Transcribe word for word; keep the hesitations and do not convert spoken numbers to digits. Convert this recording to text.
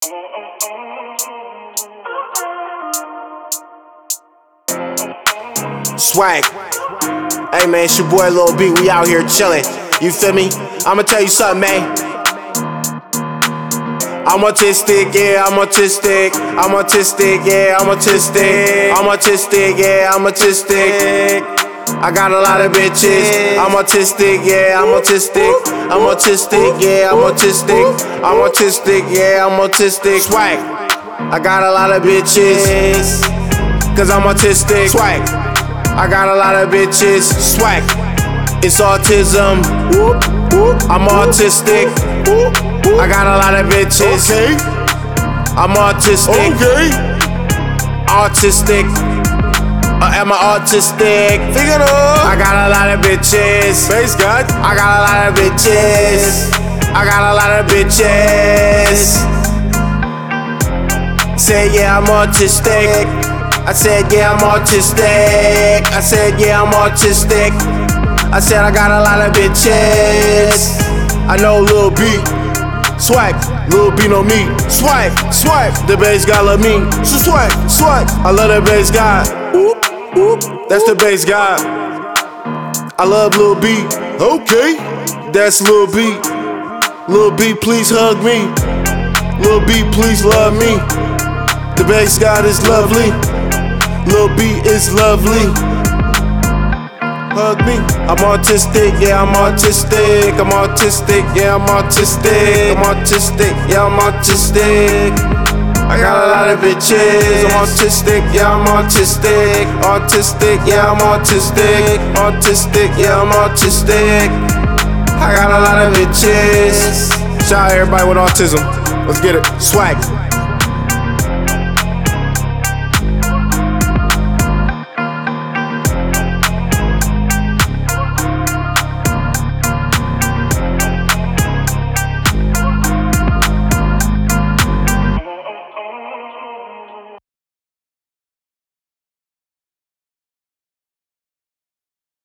Swag. Hey man, it's your boy Lil B. We out here chillin'. You feel me? I'ma tell you something, man. I'm autistic, yeah, I'm autistic. I'm autistic, yeah, I'm autistic. I'm autistic, yeah, I'm autistic. I got a lot of bitches. I'm autistic, yeah, I'm autistic. I'm autistic, yeah, I'm autistic. I'm autistic, yeah, I'm autistic. Swag. I got a lot of bitches, cause I'm autistic. Swag. I got a lot of bitches. Swag. It's autism. I'm autistic. I got a lot of bitches. Okay. I'm autistic. Okay. Autistic. Or am I autistic? Figure it out. I got a lot of bitches. Praise God. I got a lot of bitches. I got a lot of bitches. Say yeah, I'm autistic. I said yeah, I'm autistic. I said yeah, I'm autistic. I said I got a lot of bitches. I know Lil B. Swag, Lil B know me. Swag, swag, the bass guy love me. So swag, swag, I love the bass guy. Oop, oop, that's the bass guy. I love Lil B. Okay. That's Lil B. Lil B, please hug me. Lil B, please love me. The bass god is lovely. Lil B is lovely. Hug me. I'm autistic, yeah, I'm autistic. I'm autistic, yeah, I'm autistic. I'm autistic, yeah, I'm autistic. I got a lot of bitches. I'm autistic, yeah, I'm autistic. Autistic, yeah, I'm autistic. Autistic, yeah, I'm autistic. I got a lot of bitches. Shout out everybody with autism. Let's get it. Swag.